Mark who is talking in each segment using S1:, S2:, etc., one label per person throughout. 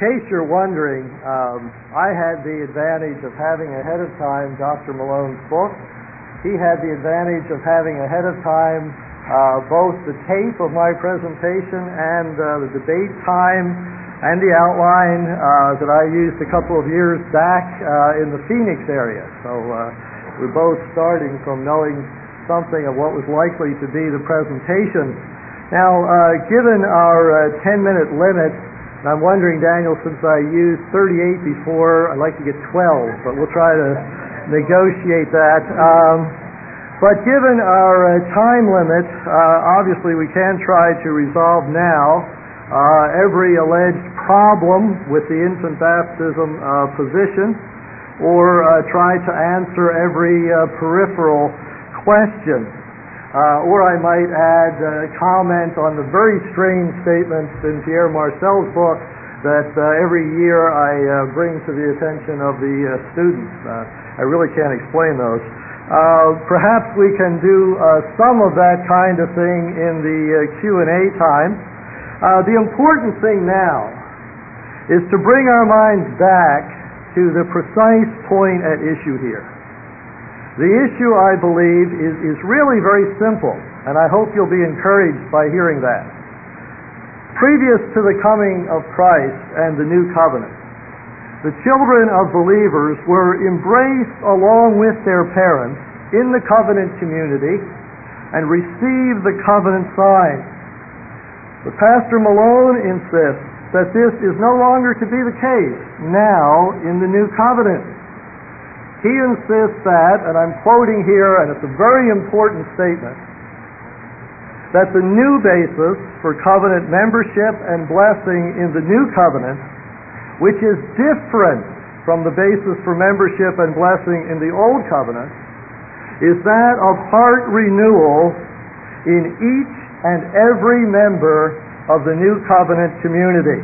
S1: case you're wondering, I had the advantage of having ahead of time Dr. Malone's book. He had the advantage of having ahead of time both the tape of my presentation and the debate time and the outline that I used a couple of years back in the Phoenix area. So we're both starting from knowing something of what was likely to be the presentation. Now, given our 10-minute limit, and I'm wondering, Daniel, since I used 38 before, I'd like to get 12, but we'll try to negotiate that. But given our time limit, obviously we can try to resolve now every alleged problem with the infant baptism position, or try to answer every peripheral question. Or I might add comment on the very strange statements in Pierre Marcel's book that every year I bring to the attention of the students. I really can't explain those. Perhaps we can do some of that kind of thing in the Q&A time. The important thing now is to bring our minds back to the precise point at issue here. The issue, I believe, is really very simple, and I hope you'll be encouraged by hearing that. Previous to the coming of Christ and the new covenant, the children of believers were embraced along with their parents in the covenant community and received the covenant sign. But Pastor Malone insists that this is no longer to be the case now in the new covenant. He insists that, and I'm quoting here, and it's a very important statement, that the new basis for covenant membership and blessing in the new covenant, which is different from the basis for membership and blessing in the old covenant, is that of heart renewal in each and every member of the new covenant community.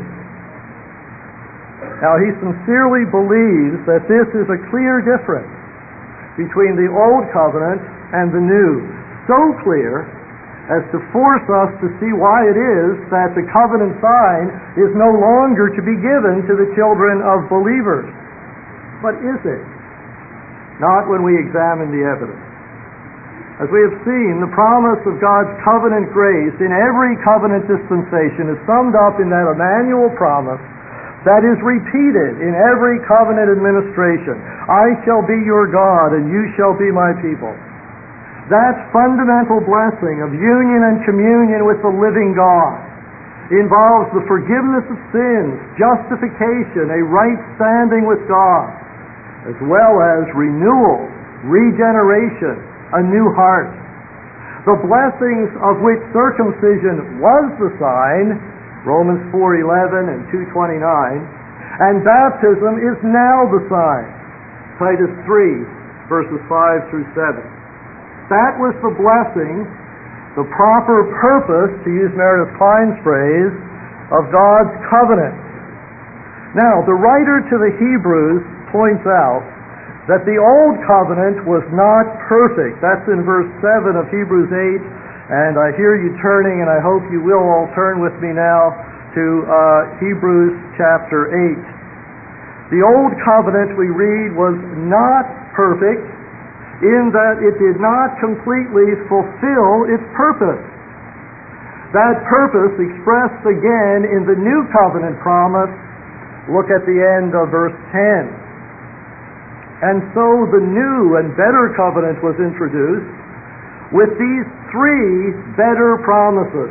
S1: Now, he sincerely believes that this is a clear difference between the old covenant and the new, so clear as to force us to see why it is that the covenant sign is no longer to be given to the children of believers. But is it? Not when we examine the evidence. As we have seen, the promise of God's covenant grace in every covenant dispensation is summed up in that Emmanuel promise that is repeated in every covenant administration. I shall be your God, and you shall be my people. That fundamental blessing of union and communion with the living God involves the forgiveness of sins, justification, a right standing with God, as well as renewal, regeneration, a new heart. The blessings of which circumcision was the sign, Romans 4:11 and 2:29, and baptism is now the sign, Titus 3, verses 5 through 7. That was the blessing, the proper purpose, to use Meredith Klein's phrase, of God's covenant. Now, the writer to the Hebrews points out that the old covenant was not perfect. That's in verse 7 of Hebrews 8. And I hear you turning, and I hope you will all turn with me now to Hebrews chapter 8. The old covenant, we read, was not perfect in that it did not completely fulfill its purpose. That purpose expressed again in the new covenant promise. Look at the end of verse 10. And so the new and better covenant was introduced with these three better promises.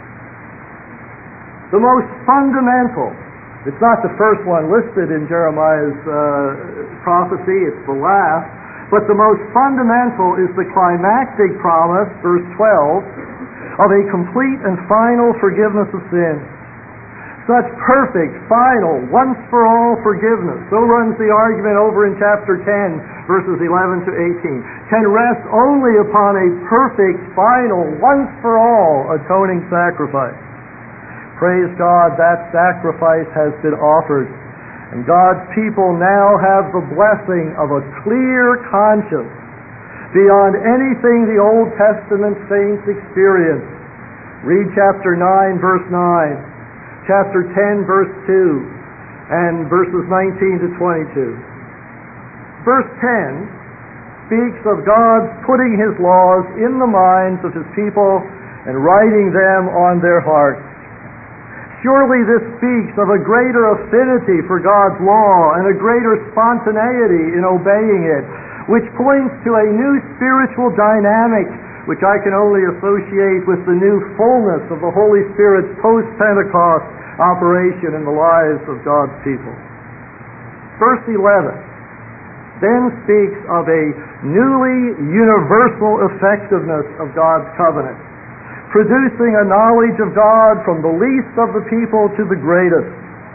S1: The most fundamental, it's not the first one listed in Jeremiah's prophecy, it's the last, but the most fundamental is the climactic promise, verse 12, of a complete and final forgiveness of sins. Such perfect, final, once-for-all forgiveness, so runs the argument over in chapter 10, verses 11 to 18, can rest only upon a perfect, final, once-for-all atoning sacrifice. Praise God, that sacrifice has been offered, and God's people now have the blessing of a clear conscience beyond anything the Old Testament saints experienced. Read chapter 9, verse 9. Chapter 10, verse 2, and verses 19 to 22. Verse 10 speaks of God putting His laws in the minds of His people and writing them on their hearts. Surely this speaks of a greater affinity for God's law and a greater spontaneity in obeying it, which points to a new spiritual dynamic which I can only associate with the new fullness of the Holy Spirit's post-Pentecost operation in the lives of God's people. Verse 11 then speaks of a newly universal effectiveness of God's covenant, producing a knowledge of God from the least of the people to the greatest.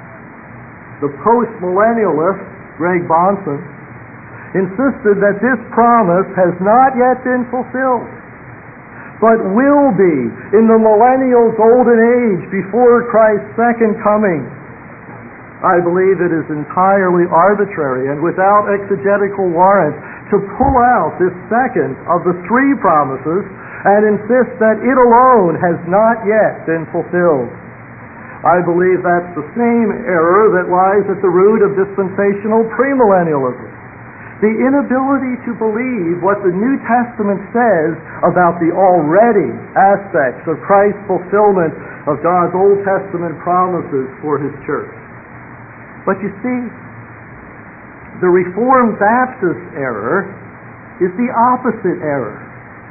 S1: The post-millennialist, Greg Bahnsen, insisted that this promise has not yet been fulfilled, but will be in the millennial golden age before Christ's second coming. I believe it is entirely arbitrary and without exegetical warrant to pull out this second of the three promises and insist that it alone has not yet been fulfilled. I believe that's the same error that lies at the root of dispensational premillennialism. The inability to believe what the New Testament says about the already aspects of Christ's fulfillment of God's Old Testament promises for His church. But you see, the Reformed Baptist error is the opposite error.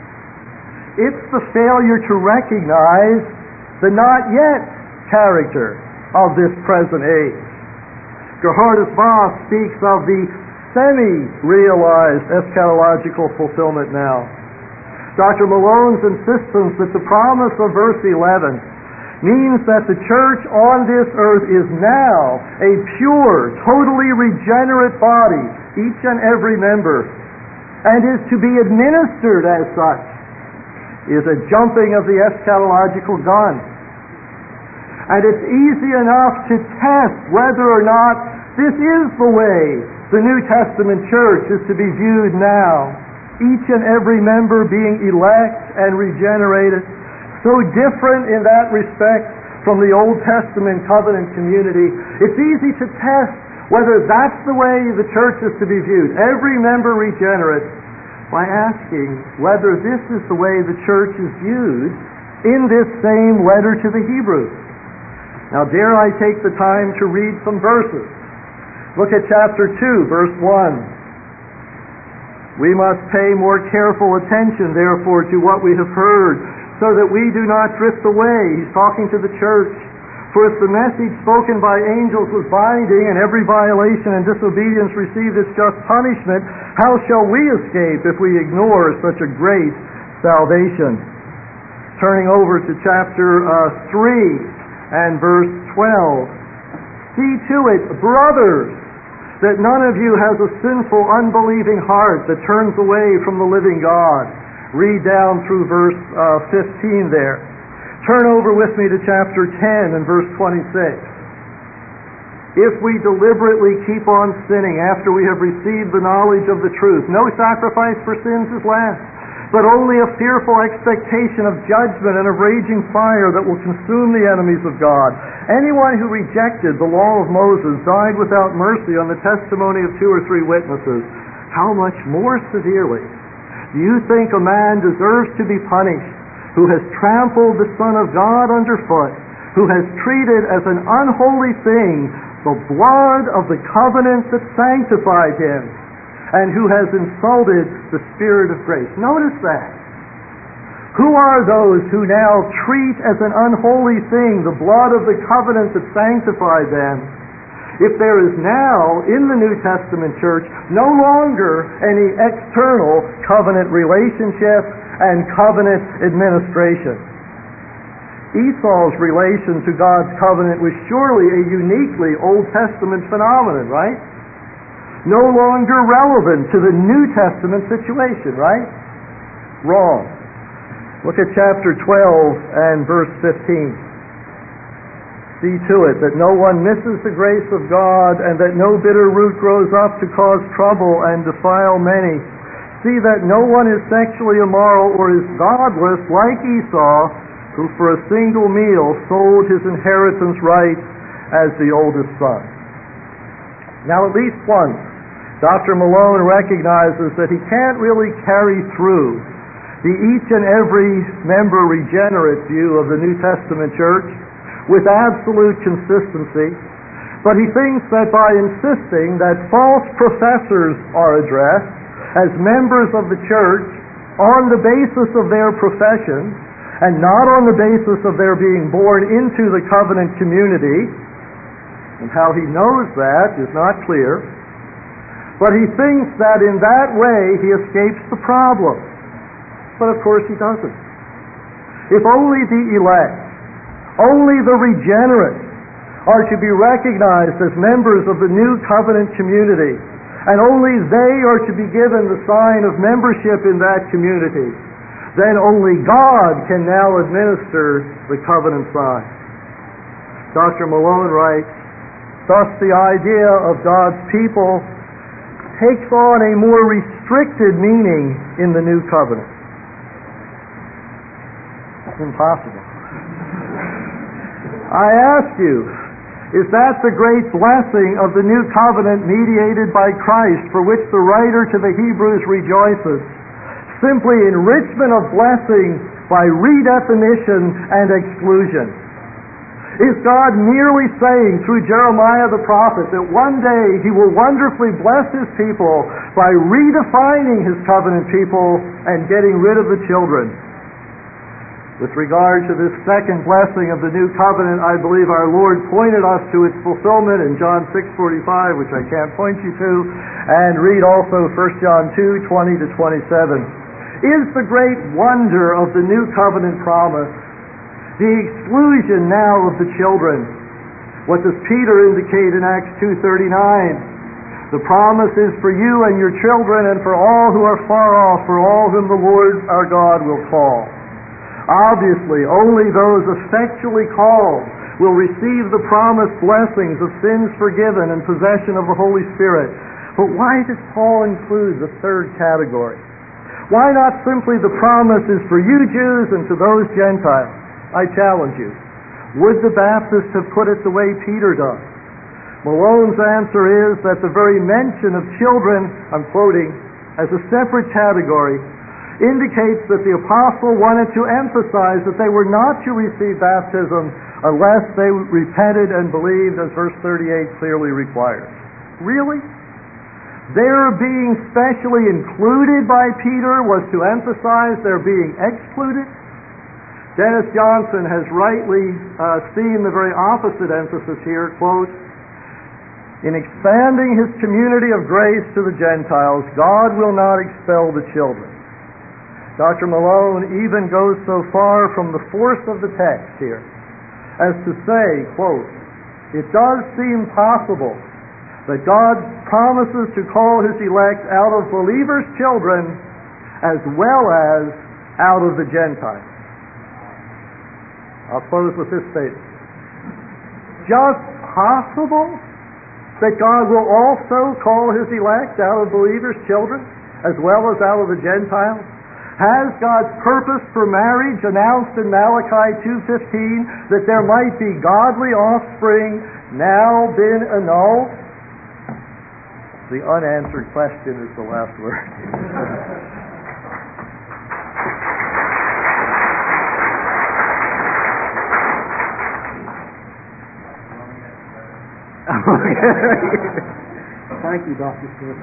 S1: It's the failure to recognize the not yet character of this present age. Gerhardus Voss speaks of the semi-realized eschatological fulfillment now. Dr. Malone's insistence that the promise of verse 11 means that the church on this earth is now a pure, totally regenerate body, each and every member, and is to be administered as such, is a jumping of the eschatological gun. And it's easy enough to test whether or not this is the way the New Testament church is to be viewed now, each and every member being elect and regenerated, so different in that respect from the Old Testament covenant community. It's easy to test whether that's the way the church is to be viewed, every member regenerate, by asking whether this is the way the church is viewed in this same letter to the Hebrews. Now, dare I take the time to read some verses? Look at chapter 2, verse 1. We must pay more careful attention, therefore, to what we have heard, so that we do not drift away. He's talking to the church. For if the message spoken by angels was binding, and every violation and disobedience received its just punishment, how shall we escape if we ignore such a great salvation? Turning over to chapter 3 and verse 12. See to it, brothers, that none of you has a sinful, unbelieving heart that turns away from the living God. Read down through verse 15 there. Turn over with me to chapter 10 and verse 26. If we deliberately keep on sinning after we have received the knowledge of the truth, no sacrifice for sins is left, but only a fearful expectation of judgment and of raging fire that will consume the enemies of God. Anyone who rejected the law of Moses died without mercy on the testimony of 2 or 3 witnesses. How much more severely do you think a man deserves to be punished who has trampled the Son of God underfoot, who has treated as an unholy thing the blood of the covenant that sanctified him, and who has insulted the Spirit of grace? Notice that. Who are those who now treat as an unholy thing the blood of the covenant that sanctified them? If there is now in the New Testament church no longer any external covenant relationship and covenant administration. Esau's relation to God's covenant was surely a uniquely Old Testament phenomenon, right? No longer relevant to the New Testament situation, right? Wrong. Look at chapter 12 and verse 15. See to it that no one misses the grace of God, and that no bitter root grows up to cause trouble and defile many. See that no one is sexually immoral or is godless like Esau, who for a single meal sold his inheritance right as the oldest son. Now, at least once, Dr. Malone recognizes that he can't really carry through the each and every member regenerate view of the New Testament church with absolute consistency, but he thinks that by insisting that false professors are addressed as members of the church on the basis of their profession and not on the basis of their being born into the covenant community, and how he knows that is not clear, but he thinks that in that way he escapes the problem. But of course he doesn't. If only the elect, only the regenerate, are to be recognized as members of the new covenant community, and only they are to be given the sign of membership in that community, then only God can now administer the covenant sign. Dr. Malone writes, thus the idea of God's people takes on a more restricted meaning in the new covenant. Impossible. I ask you, is that the great blessing of the new covenant mediated by Christ, for which the writer to the Hebrews rejoices? Simply enrichment of blessing by redefinition and exclusion. Is God merely saying through Jeremiah the prophet that one day he will wonderfully bless his people by redefining his covenant people and getting rid of the children? With regard to this second blessing of the new covenant, I believe our Lord pointed us to its fulfillment in John 6:45, which I can't point you to, and read also 1 John 2:20 to 27. Is the great wonder of the new covenant promise the exclusion now of the children? What does Peter indicate in Acts 2:39? The promise is for you and your children and for all who are far off, for all whom the Lord our God will call. Obviously, only those effectually called will receive the promised blessings of sins forgiven and possession of the Holy Spirit. But why does Paul include the third category? Why not simply the promise is for you Jews and to those Gentiles? I challenge you. Would the Baptists have put it the way Peter does? Malone's answer is that the very mention of children, I'm quoting, as a separate category, indicates that the apostle wanted to emphasize that they were not to receive baptism unless they repented and believed, as verse 38 clearly requires. Really? Their being specially included by Peter was to emphasize their being excluded? Dennis Johnson has rightly seen the very opposite emphasis here, quote, in expanding his community of grace to the Gentiles, God will not expel the children. Dr. Malone even goes so far from the force of the text here as to say, quote, it does seem possible that God promises to call his elect out of believers' children as well as out of the Gentiles. I'll close with this statement. Just possible that God will also call his elect out of believers' children as well as out of the Gentiles? Has God's purpose for marriage announced in Malachi 2:15 that there might be godly offspring now been annulled? The unanswered question is the last word.
S2: Thank you, Dr. Smith.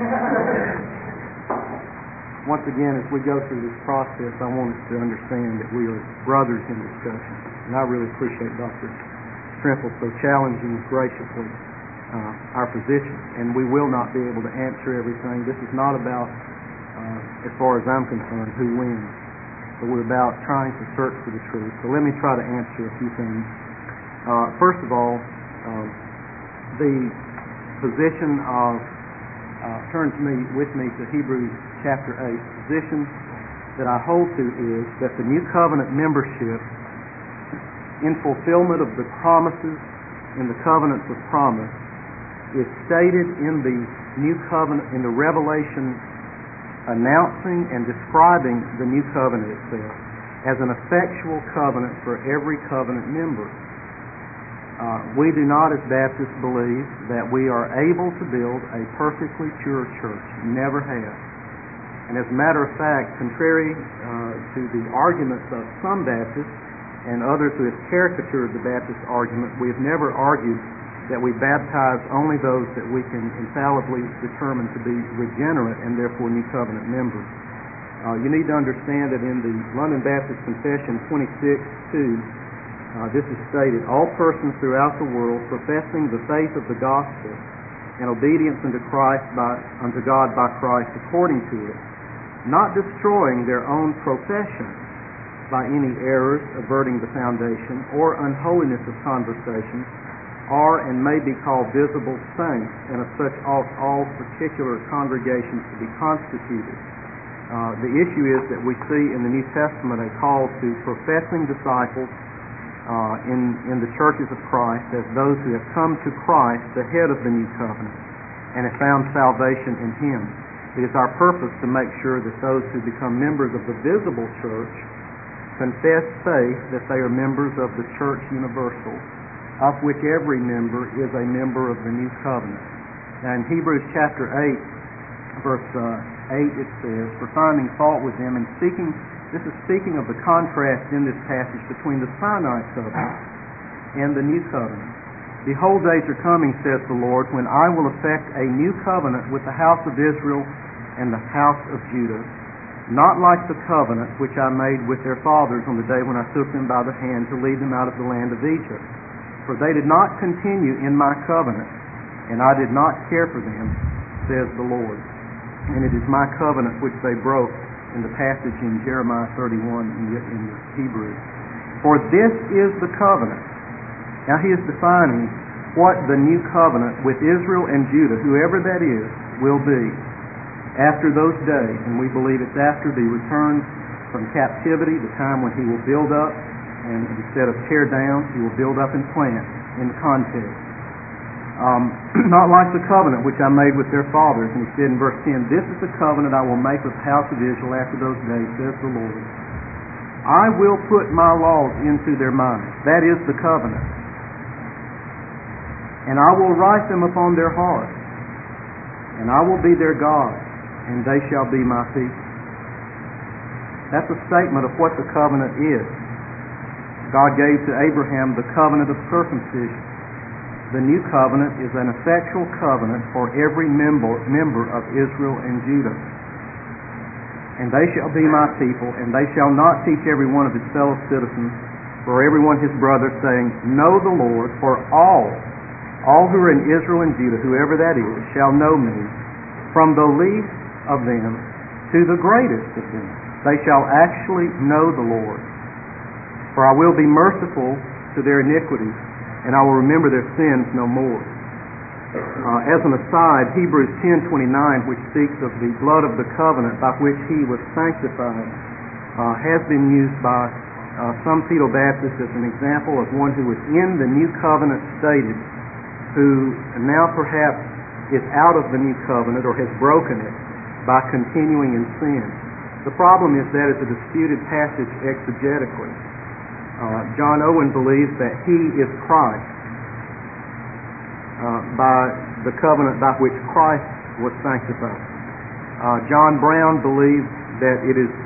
S2: Once again, as we go through this process, I want us to understand that we are brothers in discussion. And I really appreciate Dr. Strimple so challenging graciously our position. And we will not be able to answer everything. This is not about, as far as I'm concerned, who wins. But we're about trying to search for the truth. So let me try to answer a few things. First of all, the position of turn with me to Hebrews chapter 8. The position that I hold to is that the new covenant membership, in fulfillment of the promises in the covenants of promise, is stated in the new covenant, in the revelation announcing and describing the new covenant itself as an effectual covenant for every covenant member. We do not, as Baptists, believe that we are able to build a perfectly pure church. Never have. And as a matter of fact, contrary to the arguments of some Baptists and others who have caricatured the Baptist argument, we have never argued that we baptize only those that we can infallibly determine to be regenerate and therefore New Covenant members. You need to understand that in the London Baptist Confession 26:2, this is stated, all persons throughout the world professing the faith of the gospel and obedience unto God by Christ according to it, not destroying their own profession by any errors averting the foundation or unholiness of conversation, are and may be called visible saints, and of such ought all particular congregations to be constituted. The issue is that we see in the New Testament a call to professing disciples in the churches of Christ as those who have come to Christ, the head of the New Covenant, and have found salvation in Him. It is our purpose to make sure that those who become members of the visible church confess faith that they are members of the church universal, of which every member is a member of the New Covenant. Now in Hebrews chapter 8, verse 8, it says, for finding fault with them and speaking, this is speaking of the contrast in this passage between the Sinai covenant and the New Covenant. Behold, days are coming, says the Lord, when I will effect a new covenant with the house of Israel and the house of Judah, not like the covenant which I made with their fathers on the day when I took them by the hand to lead them out of the land of Egypt. For they did not continue in my covenant, and I did not care for them, says the Lord. And it is my covenant which they broke, in the passage in Jeremiah 31 in the Hebrew. For this is the covenant. Now he is defining what the new covenant with Israel and Judah, whoever that is, will be after those days. And we believe it's after the return from captivity, the time when he will build up, and instead of tear down, he will build up and plant in the context. Not like the covenant which I made with their fathers. And he said in verse 10, this is the covenant I will make with the house of Israel after those days, says the Lord. I will put my laws into their minds. That is the covenant. And I will write them upon their hearts. And I will be their God, and they shall be my people. That's a statement of what the covenant is. God gave to Abraham the covenant of circumcision. The new covenant is an effectual covenant for every member of Israel and Judah. And they shall be my people, and they shall not teach every one of his fellow citizens, or every one his brother, saying, know the Lord, for all who are in Israel and Judah, whoever that is, shall know me, from the least of them to the greatest of them. They shall actually know the Lord. For I will be merciful to their iniquities, and I will remember their sins no more. As an aside, Hebrews 10:29, which speaks of the blood of the covenant by which he was sanctified, has been used by some Pedobaptists as an example of one who was in the new covenant status, who now perhaps is out of the new covenant or has broken it by continuing in sin. The problem is that it's a disputed passage exegetically. John Owen believes that he is Christ by the covenant by which Christ was sanctified. John Brown believes that it is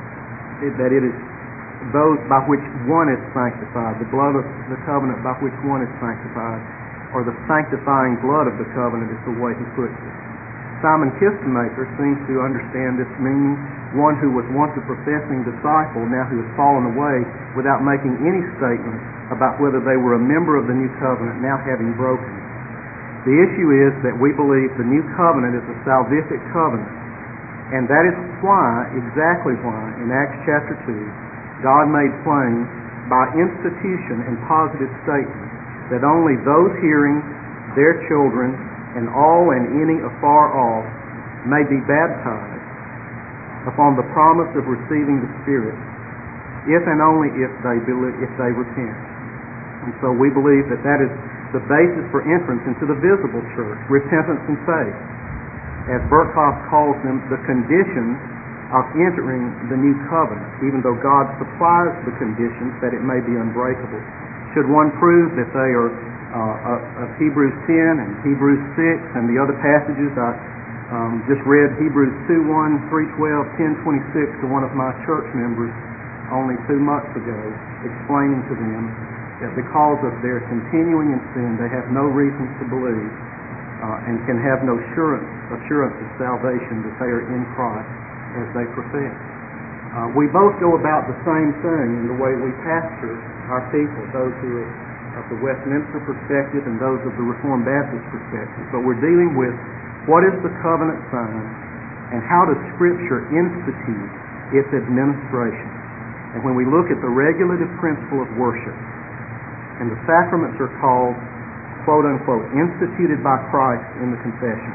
S2: those by which one is sanctified, the blood of the covenant by which one is sanctified, or the sanctifying blood of the covenant is the way he puts it. Simon Kistemaker seems to understand this meaning, one who was once a professing disciple, now who has fallen away, without making any statement about whether they were a member of the new covenant, now having broken it. The issue is that we believe the new covenant is a salvific covenant, and that is why, exactly why, in Acts chapter 2, God made plain by institution and positive statement that only those hearing, their children, and all and any afar off may be baptized upon the promise of receiving the Spirit, if and only if they repent. And so we believe that that is the basis for entrance into the visible church, repentance and faith. As Burkhoff calls them, the conditions of entering the new covenant, even though God supplies the conditions that it may be unbreakable. Should one prove that they are of Hebrews 10 and Hebrews 6 and the other passages, I just read Hebrews 2:1, 3:12, 10:26 to one of my church members only 2 months ago, explaining to them that because of their continuing in sin, they have no reason to believe and can have no assurance of salvation that they are in Christ as they profess. We both go about the same thing in the way we pastor our people, those who are of the Westminster perspective and those of the Reformed Baptist perspective. But we're dealing with what is the covenant sign and how does Scripture institute its administration. And when we look at the regulative principle of worship, and the sacraments are called, quote unquote, instituted by Christ in the confession,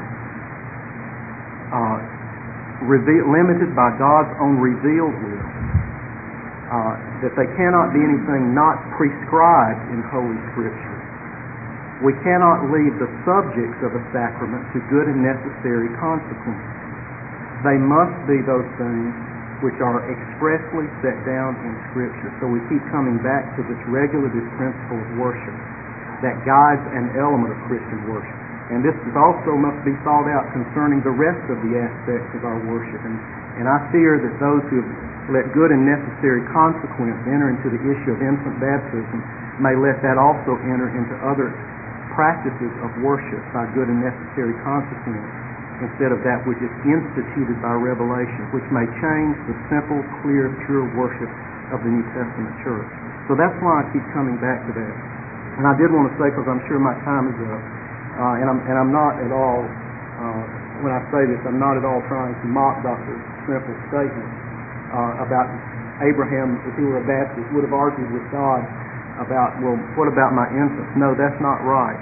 S2: limited by God's own revealed will, that they cannot be anything not prescribed in Holy Scripture. We cannot leave the subjects of a sacrament to good and necessary consequences. They must be those things which are expressly set down in Scripture. So we keep coming back to this regulative principle of worship that guides an element of Christian worship. And this also must be thought out concerning the rest of the aspects of our worship. And I fear that those who have let good and necessary consequence enter into the issue of infant baptism may let that also enter into other practices of worship by good and necessary consequence instead of that which is instituted by revelation, which may change the simple, clear, pure worship of the New Testament church. So that's why I keep coming back to that. And I did want to say, because I'm sure my time is up, and I'm not at all, when I say this, I'm not at all trying to mock Dr. Strempel's statement about Abraham, if he were a Baptist, would have argued with God about, well, what about my infants? No, that's not right.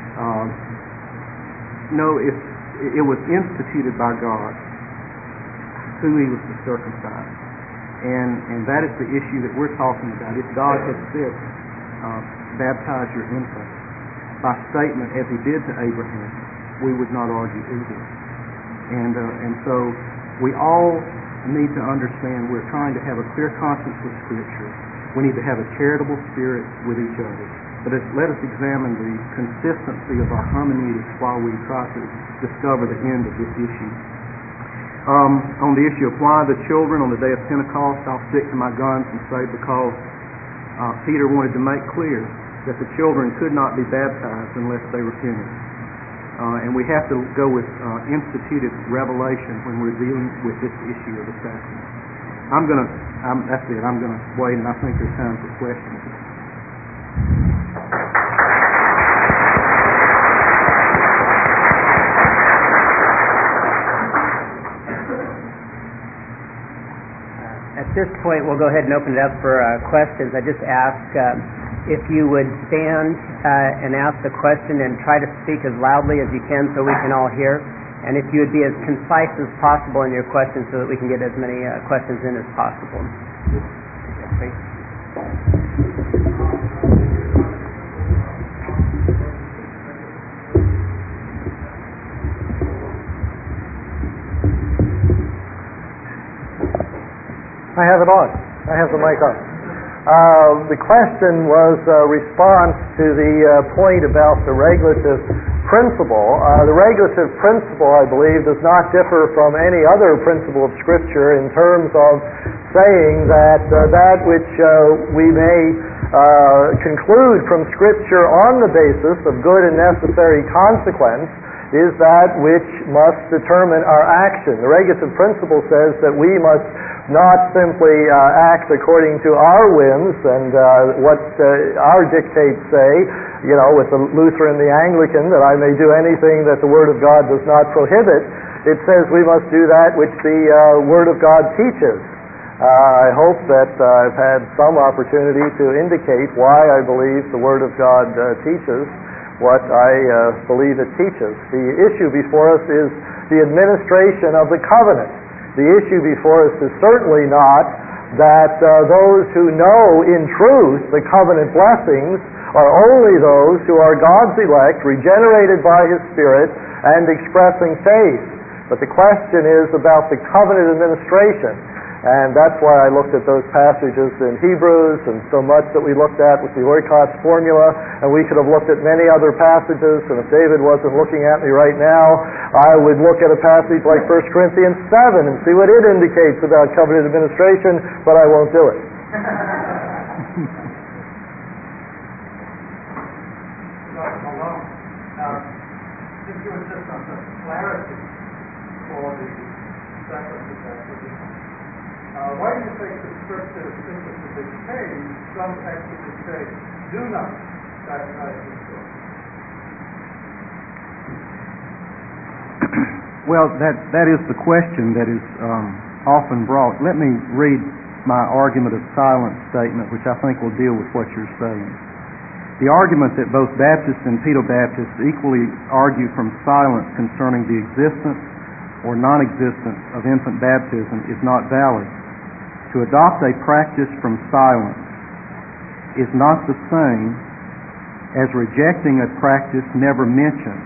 S2: No, it was instituted by God who he was to circumcise. And that is the issue that we're talking about. If God had said, baptize your infants, by statement as he did to Abraham, we would not argue either. And so we all need to understand we're trying to have a clear conscience with Scripture. We need to have a charitable spirit with each other. But let us examine the consistency of our hermeneutics while we try to discover the end of this issue. On the issue of why the children on the day of Pentecost, I'll stick to my guns and say because Peter wanted to make clear that the children could not be baptized unless they repented. And we have to go with instituted revelation when we're dealing with this issue of the sacrament. That's it. I'm going to wait, and I think there's time for questions.
S3: At this point, we'll go ahead and open it up for questions. I just ask if you would stand and ask the question and try to speak as loudly as you can so we can all hear. And if you would be as concise as possible in your questions so that we can get as many questions in as possible.
S1: I have it on. I have the mic on. The question was a response to the point about the regulative principle. The regulative principle, I believe, does not differ from any other principle of Scripture in terms of saying that that which we may conclude from Scripture on the basis of good and necessary consequence is that which must determine our action. The regulative principle says that we must not simply act according to our whims and what our dictates say, with the Lutheran and the Anglican, that I may do anything that the Word of God does not prohibit. It says we must do that which the Word of God teaches. I hope that I've had some opportunity to indicate why I believe the Word of God teaches what I believe it teaches. The issue before us is the administration of the covenant. The issue before us is certainly not that those who know in truth the covenant blessings are only those who are God's elect, regenerated by His Spirit, and expressing faith. But the question is about the covenant administration. And that's why I looked at those passages in Hebrews, and so much that we looked at with the Oikos formula, and we could have looked at many other passages, and if David wasn't looking at me right now, I would look at a passage like 1 Corinthians 7 and see what it indicates about covenant administration, but I won't do it.
S4: Dr. Malone, since you insist on such clarity for the sacrament of baptism, why do you think the Scripture simply to this page, some actually say, do not baptize the children?
S2: Well, that is the question that is often brought. Let me read my argument of silence statement, which I think will deal with what you're saying. The argument that both Baptists and Pedobaptists equally argue from silence concerning the existence or non-existence of infant baptism is not valid. To adopt a practice from silence is not the same as rejecting a practice never mentioned,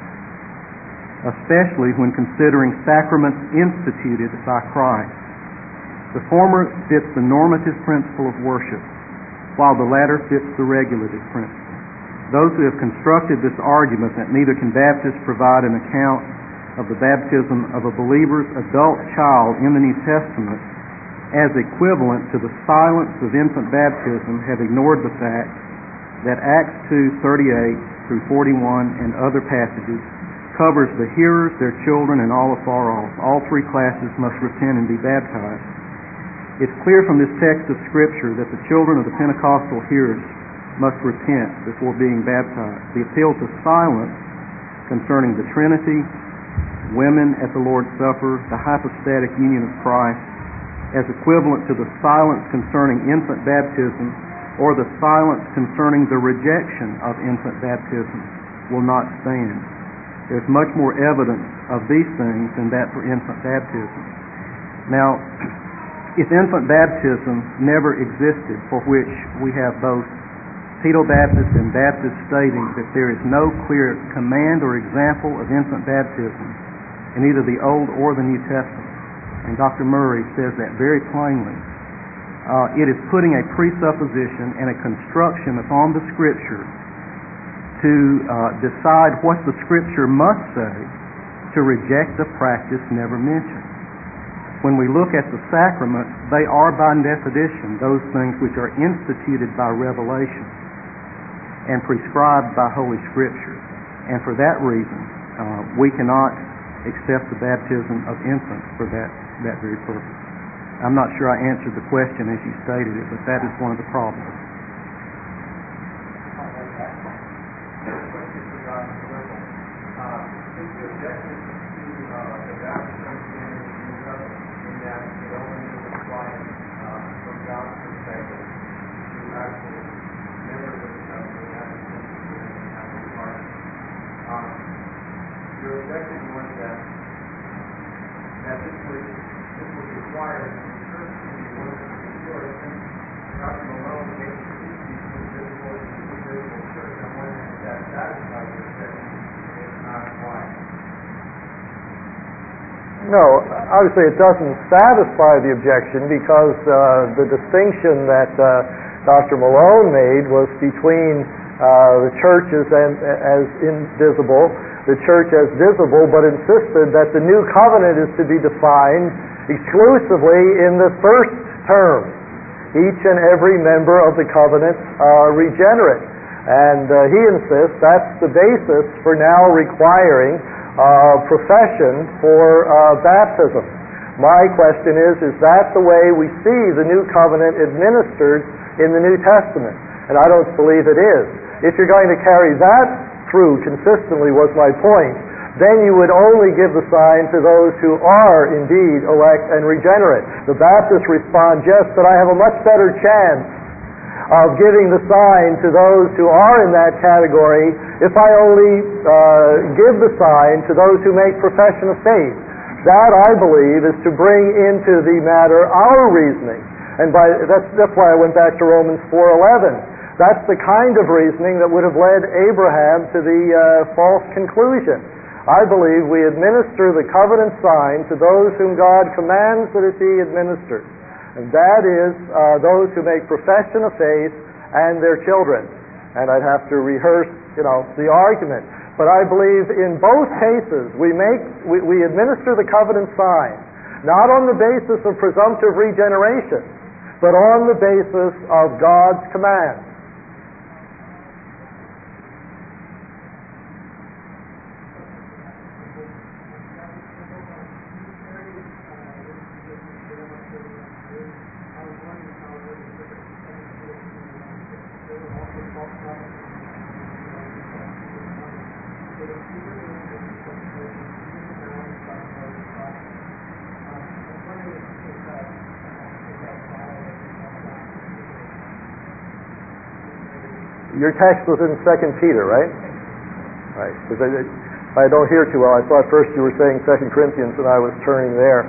S2: especially when considering sacraments instituted by Christ. The former fits the normative principle of worship, while the latter fits the regulative principle. Those who have constructed this argument that neither can Baptists provide an account of the baptism of a believer's adult child in the New Testament as equivalent to the silence of infant baptism have ignored the fact that Acts 2:38 through 41 and other passages covers the hearers, their children, and all afar off. All three classes must repent and be baptized. It's clear from this text of Scripture that the children of the Pentecostal hearers must repent before being baptized. The appeal to silence concerning the Trinity, women at the Lord's Supper, the hypostatic union of Christ, as equivalent to the silence concerning infant baptism or the silence concerning the rejection of infant baptism will not stand. There's much more evidence of these things than that for infant baptism. Now, if infant baptism never existed, for which we have both Pedobaptists and Baptists stating that there is no clear command or example of infant baptism in either the Old or the New Testament, and Dr. Murray says that very plainly, it is putting a presupposition and a construction upon the Scripture to decide what the Scripture must say to reject a practice never mentioned. When we look at the sacraments, they are by definition those things which are instituted by revelation and prescribed by Holy Scripture. And for that reason, we cannot accept the baptism of infants for that very purpose. I'm not sure I answered the question as you stated it, but that is one of the problems.
S4: Your objection was that this was required in the church to be one of the secure. I think Dr. Malone gave the species of visible and invisible church. I'm wondering if that satisfies your objection. If not, why?
S1: No, obviously it doesn't satisfy the objection because the distinction that Dr. Malone made was between the church as invisible, the church as visible, but insisted that the new covenant is to be defined exclusively in the first term. Each and every member of the covenant are regenerate. And he insists that's the basis for now requiring profession for baptism. My question is that the way we see the new covenant administered in the New Testament? And I don't believe it is. If you're going to carry that through consistently, was my point, then you would only give the sign to those who are indeed elect and regenerate. The Baptists respond, yes, but I have a much better chance of giving the sign to those who are in that category if I only give the sign to those who make profession of faith. That, I believe, is to bring into the matter our reasoning. And that's why I went back to Romans 4:11. That's the kind of reasoning that would have led Abraham to the false conclusion. I believe we administer the covenant sign to those whom God commands that it be administered. and that is those who make profession of faith and their children. And I'd have to rehearse, the argument. But I believe in both cases we administer the covenant sign, not on the basis of presumptive regeneration, but on the basis of God's command. Your text was in 2 Peter, right? Right. Because I don't hear too well. I thought first you were saying 2 Corinthians, and I was turning there.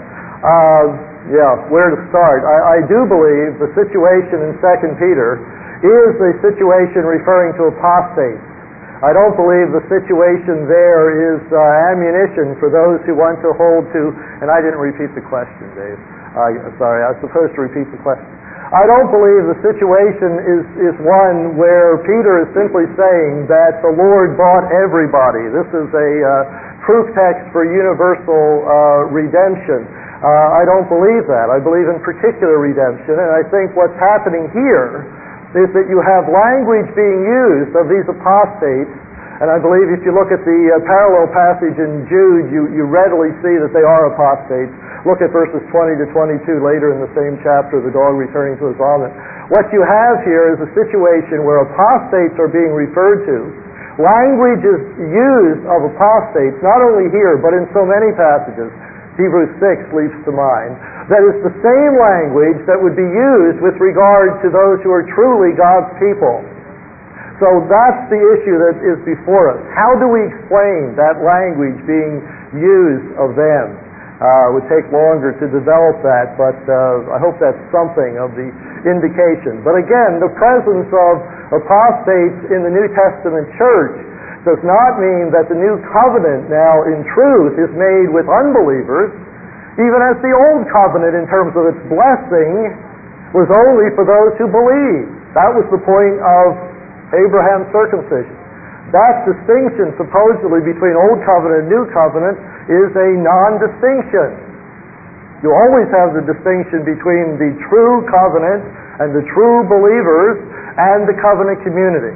S1: Where to start? I do believe the situation in 2 Peter is a situation referring to apostates. I don't believe the situation there is ammunition for those who want to hold to, and I didn't repeat the question, Dave. Sorry, I was supposed to repeat the question. I don't believe the situation is one where Peter is simply saying that the Lord bought everybody. This is a proof text for universal redemption. I don't believe that. I believe in particular redemption, and I think what's happening here is that you have language being used of these apostates, and I believe if you look at the parallel passage in Jude, you readily see that they are apostates. Look at verses 20 to 22 later in the same chapter, the dog returning to his vomit. What you have here is a situation where apostates are being referred to. Language is used of apostates, not only here, but in so many passages. Hebrews 6 leaps to mind. That is the same language that would be used with regard to those who are truly God's people. So that's the issue that is before us. How do we explain that language being used of them? It would take longer to develop that, but I hope that's something of the indication. But again, the presence of apostates in the New Testament church does not mean that the new covenant now in truth is made with unbelievers, even as the old covenant in terms of its blessing was only for those who believe. That was the point of Abraham's circumcision. That distinction supposedly between Old Covenant and New Covenant is a non-distinction. You always have the distinction between the true covenant and the true believers and the covenant community.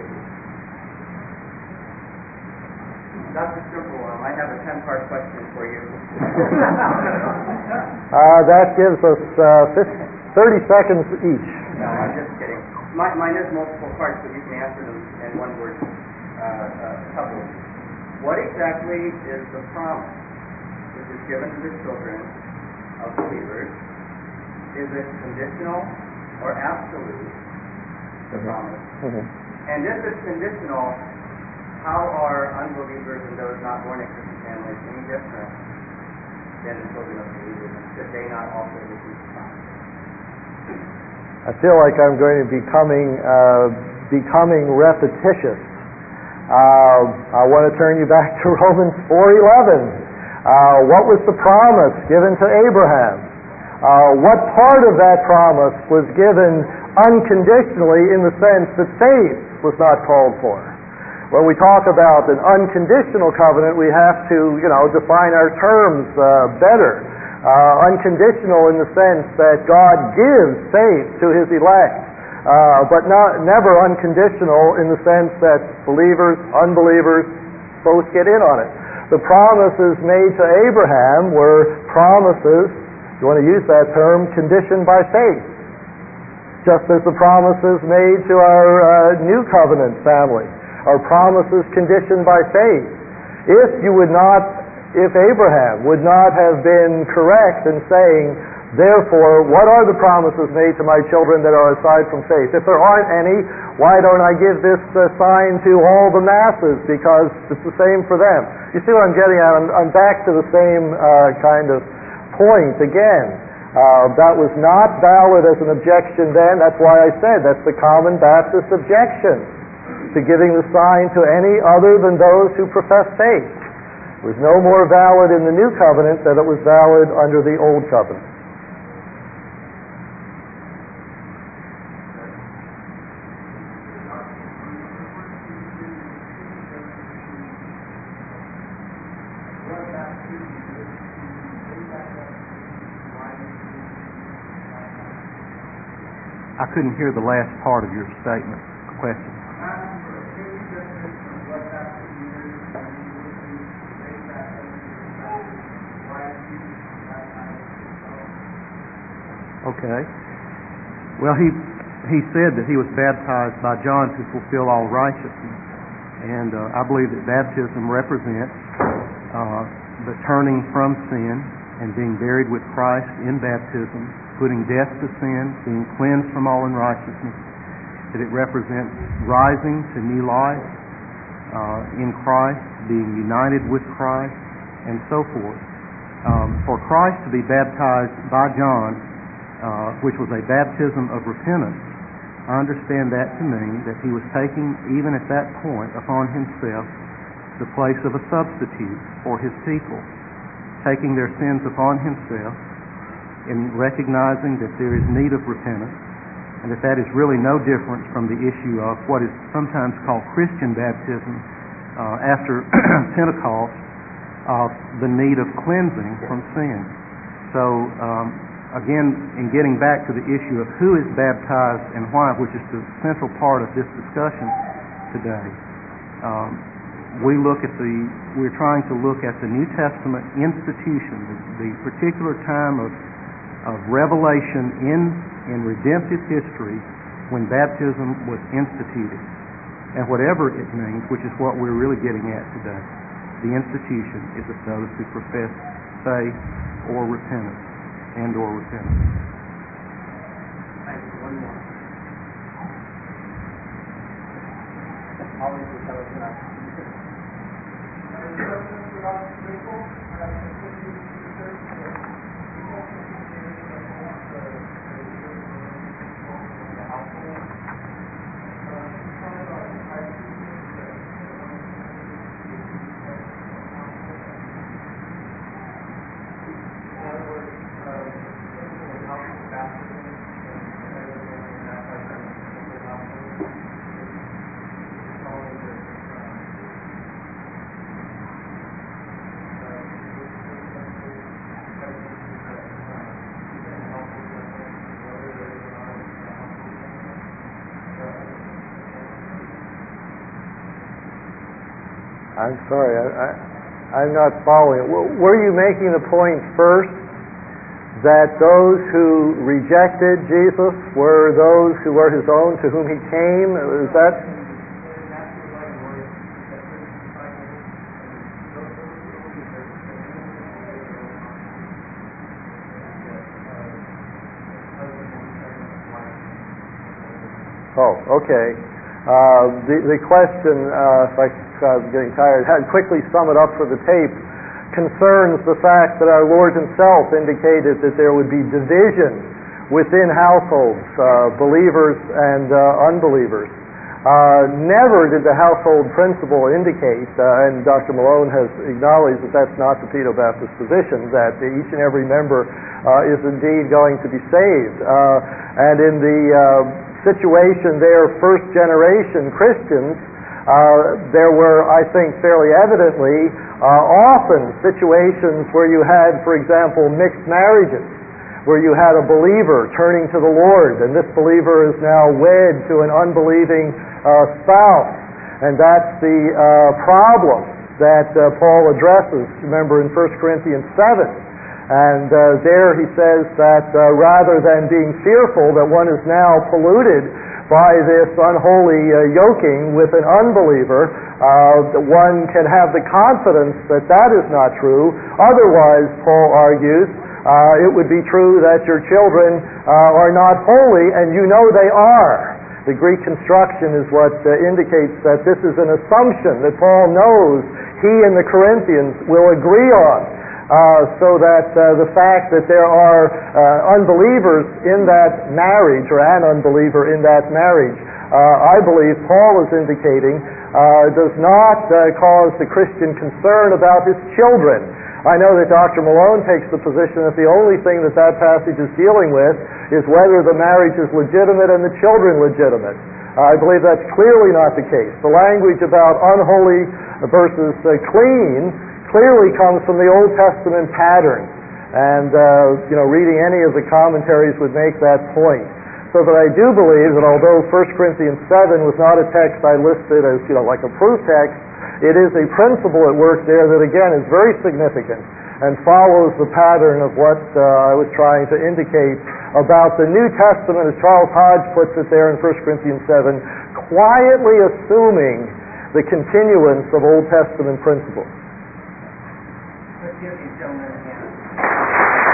S4: Dr. Trimble, I have a 10-part question for you.
S1: That gives us 30 seconds each.
S4: No, I'm just kidding. Mine is multiple parts, but you can answer them in one word. Couple. What exactly is the promise which is given to the children of believers? Is it conditional or absolute, the promise?
S1: Mm-hmm.
S4: And if it's conditional, how are unbelievers and those not born in Christian families any different than the children of believers? And should they not also receive the promise?
S1: I feel like I'm going to be becoming repetitious. I want to turn you back to Romans 4:11. What was the promise given to Abraham? What part of that promise was given unconditionally in the sense that faith was not called for? When we talk about an unconditional covenant, we have to, define our terms better. Unconditional in the sense that God gives faith to His elect. But never unconditional in the sense that believers, unbelievers, both get in on it. The promises made to Abraham were promises, if you want to use that term, conditioned by faith. Just as the promises made to our New Covenant family are promises conditioned by faith. If Abraham would not have been correct in saying, therefore, what are the promises made to my children that are aside from faith? If there aren't any, why don't I give this sign to all the masses? Because it's the same for them. You see what I'm getting at? I'm back to the same kind of point again. That was not valid as an objection then. That's why I said that's the common Baptist objection to giving the sign to any other than those who profess faith. It was no more valid in the New Covenant than it was valid under the Old Covenant.
S2: I couldn't hear the last part of your statement, question. Okay. Well, he said that he was baptized by John to fulfill all righteousness. And I believe that baptism represents the turning from sin and being buried with Christ in baptism, putting death to sin, being cleansed from all unrighteousness. That it represents rising to new life in Christ, being united with Christ, and so forth. For Christ to be baptized by John, which was a baptism of repentance, I understand that to mean that he was taking, even at that point, upon himself the place of a substitute for his people, taking their sins upon himself and recognizing that there is need of repentance, and that is really no different from the issue of what is sometimes called Christian baptism after Pentecost, of the need of cleansing from sin. So, again, in getting back to the issue of who is baptized and why, which is the central part of this discussion today, we're trying to look at the New Testament institution, the particular time of revelation in redemptive history when baptism was instituted. And whatever it means, which is what we're really getting at today, the institution is of those who profess faith or repentance. And/or repentance.
S3: Thank you. One more.
S1: I'm sorry, I'm not following. Were you making the point first that those who rejected Jesus were those who were his own, to whom he came? Is that... Oh, okay. The question, if I'm getting tired, I'd quickly sum it up for the tape, concerns the fact that our Lord himself indicated that there would be division within households, believers and unbelievers. Never did the household principle indicate, and Dr. Malone has acknowledged that that's not the Pedo-Baptist position, that each and every member is indeed going to be saved. And in the situation there, first-generation Christians, there were, I think, fairly evidently often situations where you had, for example, mixed marriages, where you had a believer turning to the Lord, and this believer is now wed to an unbelieving spouse. And that's the problem that Paul addresses, remember, in 1 Corinthians 7. And there he says that rather than being fearful that one is now polluted by this unholy yoking with an unbeliever, one can have the confidence that that is not true. Otherwise, Paul argues, it would be true that your children are not holy, and you know they are. The Greek construction is what indicates that this is an assumption that Paul knows he and the Corinthians will agree on. So that the fact that there are unbelievers in that marriage, or an unbeliever in that marriage, I believe Paul is indicating does not cause the Christian concern about his children. I know that Dr. Malone takes the position that the only thing that passage is dealing with is whether the marriage is legitimate and the children legitimate. I believe that's clearly not the case. The language about unholy versus clean clearly comes from the Old Testament pattern. And, reading any of the commentaries would make that point. So so that I do believe that although 1 Corinthians 7 was not a text I listed as, like a proof text, it is a principle at work there that, again, is very significant and follows the pattern of what I was trying to indicate about the New Testament, as Charles Hodge puts it there in 1 Corinthians 7, quietly assuming the continuance of Old Testament principles.
S3: Let's give these gentlemen a hand.